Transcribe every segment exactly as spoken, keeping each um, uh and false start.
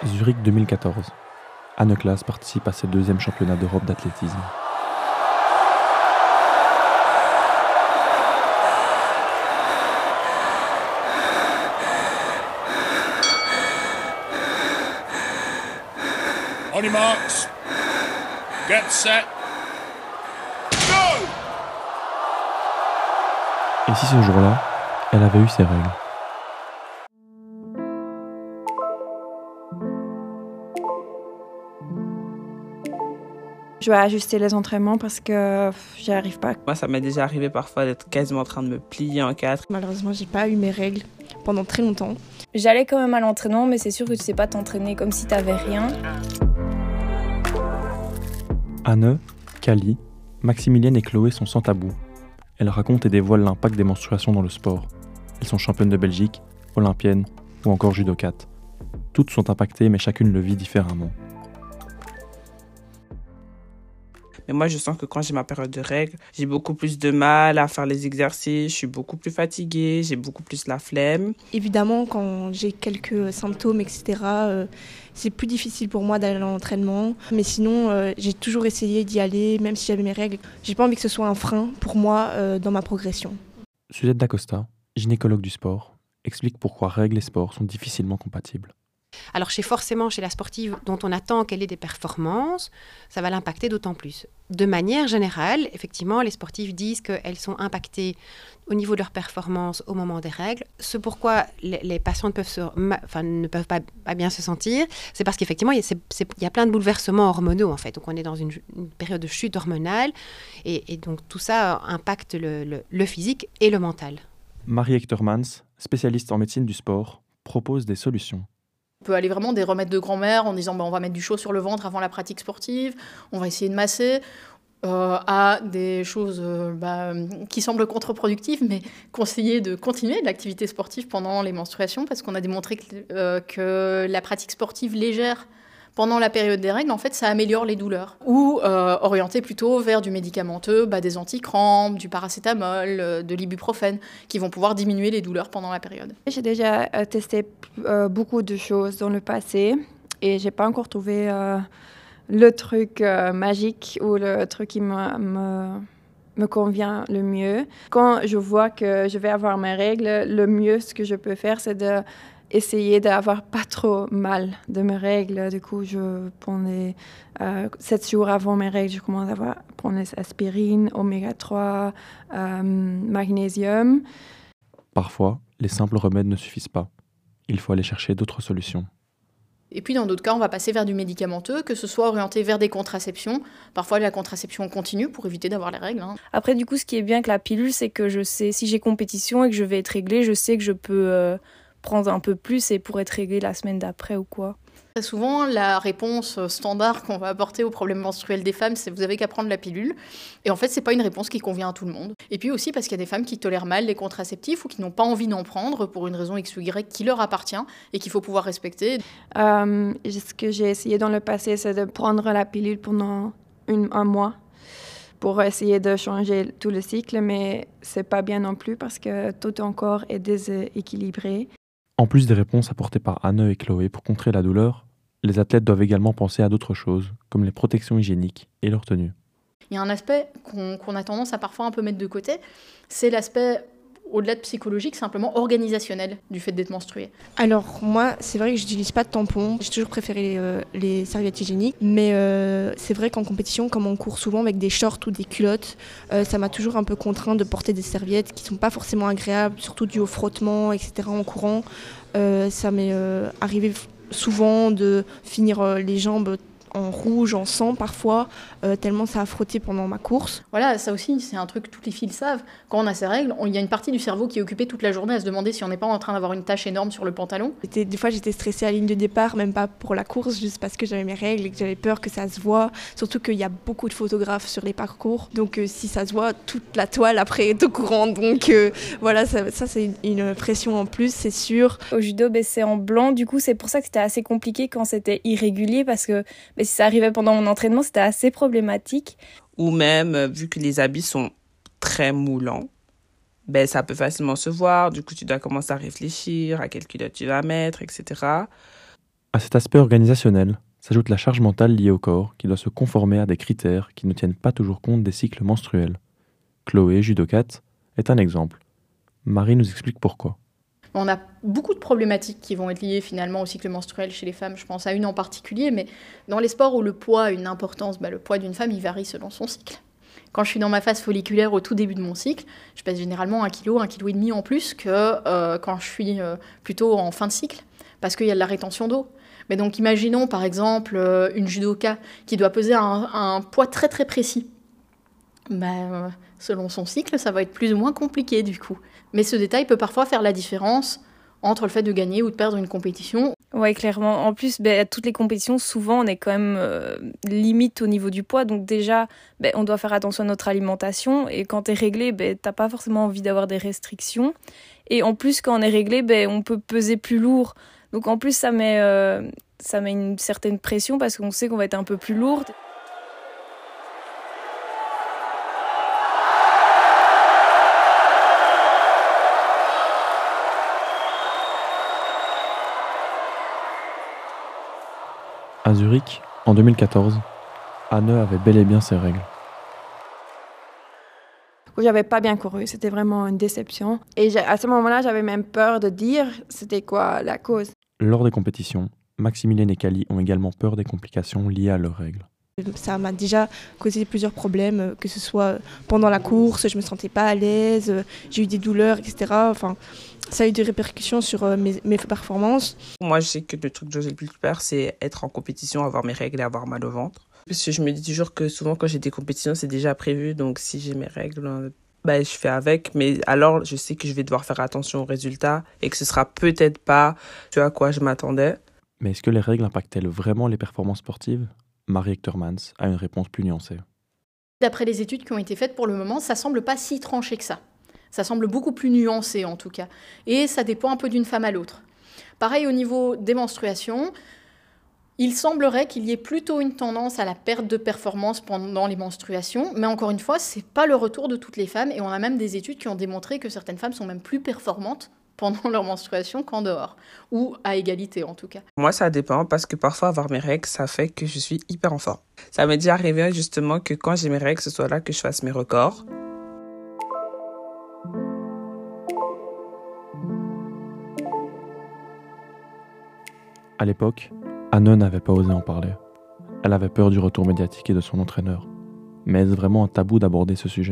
Zurich deux mille quatorze. Anne Klaas participe à ses deuxièmes championnats d'Europe d'athlétisme. On your marks. Get set. Go! Et si ce jour-là, elle avait eu ses règles? Je dois ajuster les entraînements parce que j'y arrive pas. Moi, ça m'est déjà arrivé parfois d'être quasiment en train de me plier en quatre. Malheureusement, j'ai pas eu mes règles pendant très longtemps. J'allais quand même à l'entraînement, mais c'est sûr que tu sais pas t'entraîner comme si t'avais rien. Anne, Kali, Maximilienne et Chloé sont sans tabou. Elles racontent et dévoilent l'impact des menstruations dans le sport. Elles sont championnes de Belgique, olympiennes ou encore judokates. Toutes sont impactées, mais chacune le vit différemment. Mais moi, je sens que quand j'ai ma période de règles, j'ai beaucoup plus de mal à faire les exercices, je suis beaucoup plus fatiguée, j'ai beaucoup plus la flemme. Évidemment, quand j'ai quelques symptômes, et cetera, euh, c'est plus difficile pour moi d'aller à l'entraînement. Mais sinon, euh, j'ai toujours essayé d'y aller, même si j'avais mes règles. J'ai pas envie que ce soit un frein pour moi euh, dans ma progression. Suzette Dacosta, gynécologue du sport, explique pourquoi règles et sport sont difficilement compatibles. Alors chez forcément chez la sportive dont on attend qu'elle ait des performances, ça va l'impacter d'autant plus. De manière générale, effectivement, les sportives disent qu'elles sont impactées au niveau de leurs performances au moment des règles. Ce pourquoi les, les patientes peuvent se, enfin, ne peuvent pas, pas bien se sentir, c'est parce qu'effectivement, il y, a, c'est, c'est, il y a plein de bouleversements hormonaux en fait. Donc on est dans une, une période de chute hormonale et, et donc tout ça impacte le, le, le physique et le mental. Marie Hectormans, spécialiste en médecine du sport, propose des solutions. On peut aller vraiment des remèdes de grand-mère en disant bah, on va mettre du chaud sur le ventre avant la pratique sportive, on va essayer de masser, euh, à des choses euh, bah, qui semblent contre-productives, mais conseiller de continuer l'activité sportive pendant les menstruations parce qu'on a démontré que, euh, que la pratique sportive légère pendant la période des règles, en fait, ça améliore les douleurs. Ou euh, orienter plutôt vers du médicamenteux, bah, des anticrampes, du paracétamol, euh, de l'ibuprofène, qui vont pouvoir diminuer les douleurs pendant la période. J'ai déjà euh, testé euh, beaucoup de choses dans le passé et j'ai pas encore trouvé euh, le truc euh, magique ou le truc qui me, me, me convient le mieux. Quand je vois que je vais avoir mes règles, le mieux ce que je peux faire, c'est de essayer d'avoir pas trop mal de mes règles. Du coup, je prenais euh, sept jours avant mes règles, je commence à avoir, prendre les aspirines, oméga trois, euh, magnésium. Parfois, les simples remèdes ne suffisent pas. Il faut aller chercher d'autres solutions. Et puis dans d'autres cas, on va passer vers du médicamenteux, que ce soit orienté vers des contraceptions, parfois de la contraception continue pour éviter d'avoir les règles. Hein. Après, du coup, ce qui est bien avec la pilule, c'est que je sais, si j'ai compétition et que je vais être réglée, je sais que je peux euh, prendre un peu plus et pour être réglée la semaine d'après ou quoi. Très souvent, la réponse standard qu'on va apporter aux problèmes menstruels des femmes, c'est vous avez qu'à prendre la pilule. Et en fait, c'est pas une réponse qui convient à tout le monde. Et puis aussi parce qu'il y a des femmes qui tolèrent mal les contraceptifs ou qui n'ont pas envie d'en prendre pour une raison X ou Y qui leur appartient et qu'il faut pouvoir respecter. Euh, ce que j'ai essayé dans le passé, c'est de prendre la pilule pendant une, un mois pour essayer de changer tout le cycle, mais c'est pas bien non plus parce que tout ton corps est déséquilibré. En plus des réponses apportées par Anne et Chloé pour contrer la douleur, les athlètes doivent également penser à d'autres choses, comme les protections hygiéniques et leur tenue. Il y a un aspect qu'on, qu'on a tendance à parfois un peu mettre de côté, c'est l'aspect, au-delà de psychologique, simplement organisationnel du fait d'être menstrué. Alors moi, c'est vrai que je n'utilise pas de tampons, j'ai toujours préféré les, euh, les serviettes hygiéniques, mais euh, c'est vrai qu'en compétition, comme on court souvent avec des shorts ou des culottes, euh, ça m'a toujours un peu contraint de porter des serviettes qui ne sont pas forcément agréables, surtout dû au frottement, et cetera en courant. Euh, ça m'est euh, arrivé souvent de finir euh, les jambes en rouge, en sang parfois, euh, tellement ça a frotté pendant ma course. Voilà, ça aussi, c'est un truc que toutes les filles savent. Quand on a ces règles, il y a une partie du cerveau qui est occupée toute la journée à se demander si on n'est pas en train d'avoir une tache énorme sur le pantalon. J'étais, des fois, j'étais stressée à la ligne de départ, même pas pour la course, juste parce que j'avais mes règles et que j'avais peur que ça se voit. Surtout qu'il y a beaucoup de photographes sur les parcours. Donc, euh, si ça se voit, toute la toile après est au courant. Donc, euh, voilà, ça, ça, c'est une, une pression en plus, c'est sûr. Au judo, ben, c'est en blanc. Du coup, c'est pour ça que c'était assez compliqué quand c'était irrégulier parce que ben, si ça arrivait pendant mon entraînement, c'était assez problématique. Ou même, euh, vu que les habits sont très moulants, ben, ça peut facilement se voir. Du coup, tu dois commencer à réfléchir à quelle culotte tu vas mettre, et cetera. À cet aspect organisationnel s'ajoute la charge mentale liée au corps qui doit se conformer à des critères qui ne tiennent pas toujours compte des cycles menstruels. Chloé, judokate, est un exemple. Marie nous explique pourquoi. On a beaucoup de problématiques qui vont être liées finalement au cycle menstruel chez les femmes. Je pense à une en particulier, mais dans les sports où le poids a une importance, bah, le poids d'une femme, il varie selon son cycle. Quand je suis dans ma phase folliculaire au tout début de mon cycle, je pèse généralement un kilo, un kilo et demi en plus que euh, quand je suis euh, plutôt en fin de cycle, parce qu'il y a de la rétention d'eau. Mais donc imaginons par exemple euh, une judoka qui doit peser un, un poids très très précis. Bah, euh, selon son cycle, ça va être plus ou moins compliqué du coup. Mais ce détail peut parfois faire la différence entre le fait de gagner ou de perdre une compétition. Ouais, clairement. En plus, ben, à toutes les compétitions, souvent, on est quand même euh, limite au niveau du poids. Donc déjà, ben, on doit faire attention à notre alimentation. Et quand t'es réglé, ben, t'as pas forcément envie d'avoir des restrictions. Et en plus, quand on est réglé, ben, on peut peser plus lourd. Donc en plus, ça met, euh, ça met une certaine pression parce qu'on sait qu'on va être un peu plus lourde. À Zurich, en deux mille quatorze, Anne avait bel et bien ses règles. J'avais pas bien couru, c'était vraiment une déception. Et à ce moment-là, j'avais même peur de dire c'était quoi la cause. Lors des compétitions, Maximilienne et Cali ont également peur des complications liées à leurs règles. Ça m'a déjà causé plusieurs problèmes, que ce soit pendant la course, je me sentais pas à l'aise, j'ai eu des douleurs, et cetera. Enfin, ça a eu des répercussions sur mes, mes performances. Moi, je sais que le truc que j'ai le plus peur, c'est être en compétition, avoir mes règles et avoir mal au ventre. Parce que je me dis toujours que souvent, quand j'ai des compétitions, c'est déjà prévu. Donc, si j'ai mes règles, bah, je fais avec. Mais alors, je sais que je vais devoir faire attention aux résultats et que ce sera peut-être pas ce à quoi je m'attendais. Mais est-ce que les règles impactent-elles vraiment les performances sportives ? Marie Hectormans a une réponse plus nuancée. D'après les études qui ont été faites pour le moment, ça semble pas si tranché que ça. Ça semble beaucoup plus nuancé en tout cas. Et ça dépend un peu d'une femme à l'autre. Pareil au niveau des menstruations, il semblerait qu'il y ait plutôt une tendance à la perte de performance pendant les menstruations. Mais encore une fois, c'est pas le retour de toutes les femmes. Et on a même des études qui ont démontré que certaines femmes sont même plus performantes pendant leur menstruation qu'en dehors, ou à égalité en tout cas. Moi, ça dépend parce que parfois avoir mes règles, ça fait que je suis hyper en forme. Ça m'est déjà arrivé justement que quand j'ai mes règles, ce soit là que je fasse mes records. À l'époque, Anne n'avait pas osé en parler. Elle avait peur du retour médiatique et de son entraîneur. Mais est-ce vraiment un tabou d'aborder ce sujet ?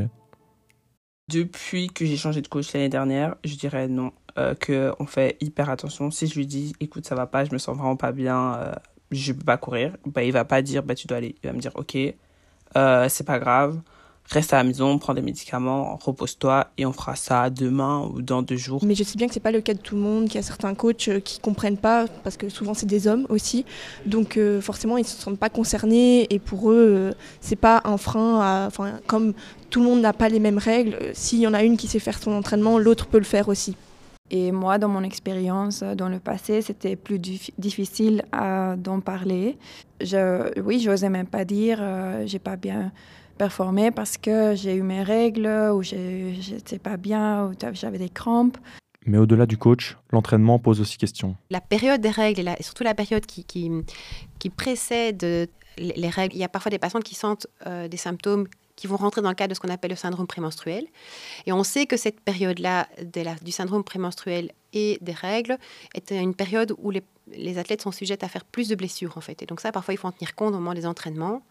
Depuis que j'ai changé de coach l'année dernière, je dirais non, euh, qu'on fait hyper attention. Si je lui dis, écoute, ça va pas, je me sens vraiment pas bien, euh, je peux pas courir, bah, il va pas dire, bah, tu dois aller. Il va me dire, ok, euh, c'est pas grave, reste à la maison, prends des médicaments, repose-toi et on fera ça demain ou dans deux jours. Mais je sais bien que c'est pas le cas de tout le monde, qu'il y a certains coachs qui comprennent pas, parce que souvent c'est des hommes aussi, donc euh, forcément ils se sentent pas concernés et pour eux euh, c'est pas un frein, à, enfin comme tout le monde n'a pas les mêmes règles, s'il y en a une qui sait faire son entraînement, l'autre peut le faire aussi. Et moi, dans mon expérience dans le passé, c'était plus dif- difficile à, d'en parler. Je, oui, j'osais même pas dire euh, j'ai pas bien performé parce que j'ai eu mes règles ou j'ai, j'étais pas bien ou j'avais des crampes. Mais au-delà du coach, l'entraînement pose aussi question. La période des règles et, la, et surtout la période qui, qui, qui précède les règles, il y a parfois des patientes qui sentent euh, des symptômes qui vont rentrer dans le cadre de ce qu'on appelle le syndrome prémenstruel. Et on sait que cette période-là de la, du syndrome prémenstruel et des règles est une période où les, les athlètes sont sujettes à faire plus de blessures, en fait. Et donc ça, parfois, il faut en tenir compte au moment des entraînements,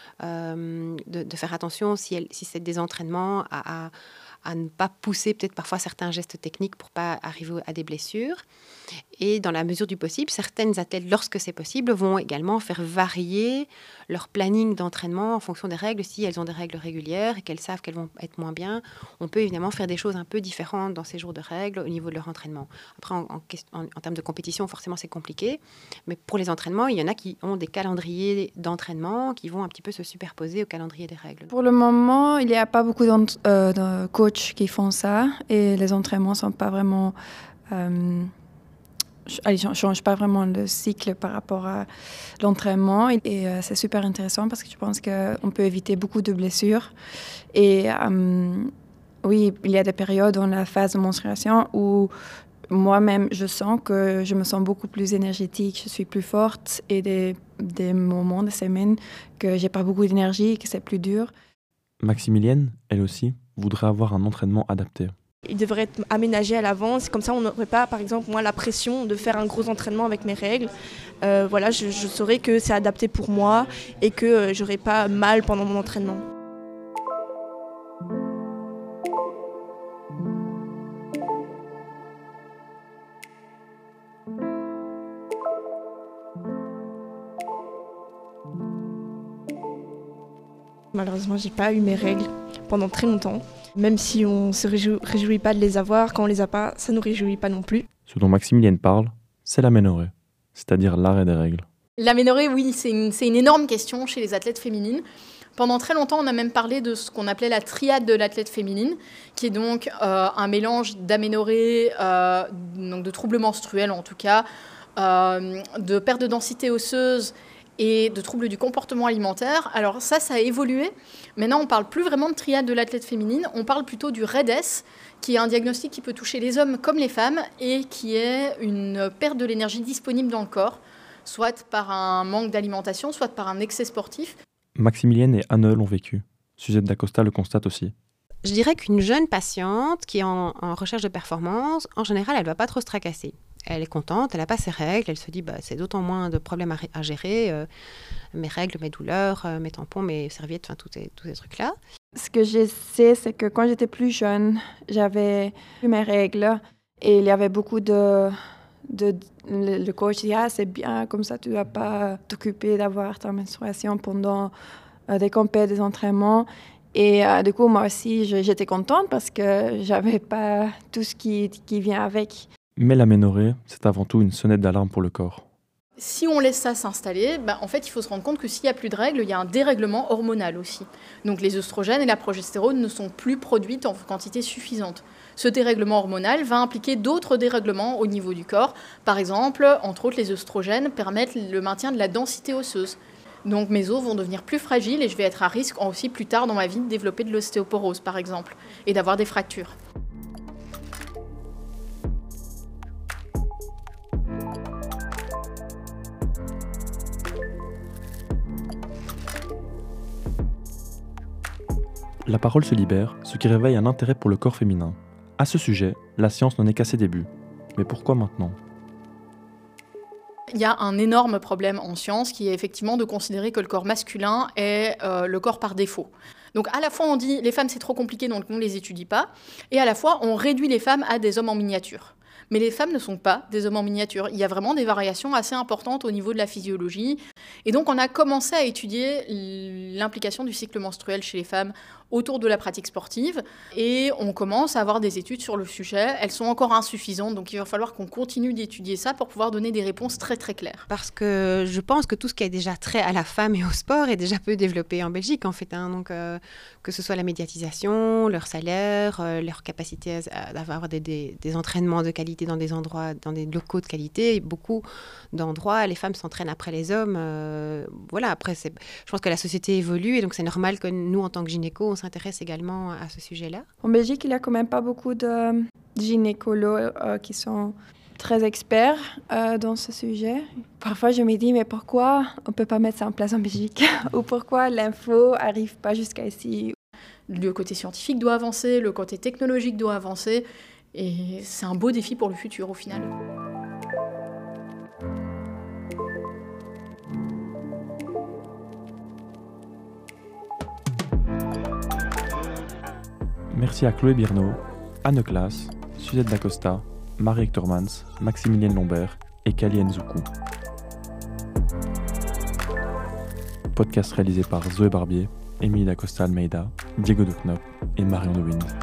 euh, de, de faire attention si, elle, si c'est des entraînements à, à, à ne pas pousser peut-être parfois certains gestes techniques pour ne pas arriver à des blessures. Et dans la mesure du possible, certaines athlètes, lorsque c'est possible, vont également faire varier leur planning d'entraînement en fonction des règles. Si elles ont des règles régulières et qu'elles savent qu'elles vont être moins bien, on peut évidemment faire des choses un peu différentes dans ces jours de règles au niveau de leur entraînement. Après, en, en, en, en termes de compétition, forcément, c'est compliqué. Mais pour les entraînements, il y en a qui ont des calendriers d'entraînement qui vont un petit peu se superposer au calendrier des règles. Pour le moment, il n'y a pas beaucoup euh, de coachs qui font ça et les entraînements ne sont pas vraiment... Euh, ils ne changent pas vraiment le cycle par rapport à l'entraînement. Et, et euh, c'est super intéressant parce que je pense qu'on peut éviter beaucoup de blessures. Et euh, oui, il y a des périodes dans la phase de menstruation où moi-même, je sens que je me sens beaucoup plus énergétique, je suis plus forte et des, des moments, des semaines que j'ai pas beaucoup d'énergie et que c'est plus dur. Maximilienne, elle aussi, voudrait avoir un entraînement adapté. Il devrait être aménagé à l'avance, comme ça on n'aurait pas, par exemple, moi, la pression de faire un gros entraînement avec mes règles. Euh, voilà, je, je saurais que c'est adapté pour moi et que euh, j'aurais pas mal pendant mon entraînement. Malheureusement, j'ai pas eu mes règles pendant très longtemps. Même si on ne se réjou- réjouit pas de les avoir, quand on les a pas, ça ne nous réjouit pas non plus. Ce dont Maximilienne parle, c'est l'aménorrhée, c'est-à-dire l'arrêt des règles. L'aménorrhée, oui, c'est une, c'est une énorme question chez les athlètes féminines. Pendant très longtemps, on a même parlé de ce qu'on appelait la triade de l'athlète féminine, qui est donc euh, un mélange d'aménorrhée, euh, donc de troubles menstruels en tout cas, euh, de perte de densité osseuse et de troubles du comportement alimentaire. Alors ça, ça a évolué. Maintenant, on ne parle plus vraiment de triade de l'athlète féminine, on parle plutôt du R E D S, qui est un diagnostic qui peut toucher les hommes comme les femmes et qui est une perte de l'énergie disponible dans le corps, soit par un manque d'alimentation, soit par un excès sportif. Maximilienne et Anne l'ont vécu. Suzette Dacosta le constate aussi. Je dirais qu'une jeune patiente qui est en, en recherche de performance, en général, elle ne va pas trop se tracasser. Elle est contente, elle n'a pas ses règles, elle se dit bah, c'est d'autant moins de problèmes à, à gérer, euh, mes règles, mes douleurs, euh, mes tampons, mes serviettes, enfin tous ces, tous ces trucs-là. Ce que je sais, c'est que quand j'étais plus jeune, j'avais eu mes règles et il y avait beaucoup de... de le, le coach dit « Ah, c'est bien, comme ça tu ne dois pas t'occuper d'avoir ta menstruation pendant euh, des compétitions, des entraînements. » Et euh, du coup, moi aussi, je, j'étais contente parce que je n'avais pas tout ce qui, qui vient avec. Mais l'aménorrhée, c'est avant tout une sonnette d'alarme pour le corps. Si on laisse ça s'installer, bah, en fait, il faut se rendre compte que s'il n'y a plus de règles, il y a un dérèglement hormonal aussi. Donc les œstrogènes et la progestérone ne sont plus produites en quantité suffisante. Ce dérèglement hormonal va impliquer d'autres dérèglements au niveau du corps. Par exemple, entre autres, les œstrogènes permettent le maintien de la densité osseuse. Donc mes os vont devenir plus fragiles et je vais être à risque aussi plus tard dans ma vie de développer de l'ostéoporose, par exemple, et d'avoir des fractures. La parole se libère, ce qui réveille un intérêt pour le corps féminin. À ce sujet, la science n'en est qu'à ses débuts. Mais pourquoi maintenant ? Il y a un énorme problème en science qui est effectivement de considérer que le corps masculin est euh, le corps par défaut. Donc à la fois on dit les femmes c'est trop compliqué donc on ne les étudie pas, et à la fois on réduit les femmes à des hommes en miniature. Mais les femmes ne sont pas des hommes en miniature. Il y a vraiment des variations assez importantes au niveau de la physiologie. Et donc on a commencé à étudier l'implication du cycle menstruel chez les femmes autour de la pratique sportive. Et on commence à avoir des études sur le sujet. Elles sont encore insuffisantes, donc il va falloir qu'on continue d'étudier ça pour pouvoir donner des réponses très très claires. Parce que je pense que tout ce qui est déjà trait à la femme et au sport est déjà peu développé en Belgique en fait. Hein. Donc euh, que ce soit la médiatisation, leur salaire, euh, leur capacité à, d'avoir des, des, des entraînements de qualité dans des endroits, dans des locaux de qualité. Et beaucoup d'endroits, les femmes s'entraînent après les hommes. Euh, voilà, après, c'est, je pense que la société évolue et donc c'est normal que nous, en tant que gynéco, on s'intéresse également à ce sujet-là. En Belgique, il n'y a quand même pas beaucoup de gynécologues euh, qui sont très experts euh, dans ce sujet. Parfois, je me dis, mais pourquoi on ne peut pas mettre ça en place en Belgique ? Ou pourquoi l'info n'arrive pas jusqu'à ici ? Le côté scientifique doit avancer, le côté technologique doit avancer. Et c'est un beau défi pour le futur, au final. Merci à Chloé Birnaud, Anne Klaas, Suzette Dacosta, Marie Hectormans, Maximilienne Lombert et Kali Nzoukou. Podcast réalisé par Zoé Barbier, Émilie Dacosta Almeida, Diego de Knop et Marion de Wind.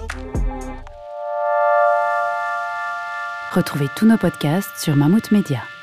Retrouvez tous nos podcasts sur Mammouth Media.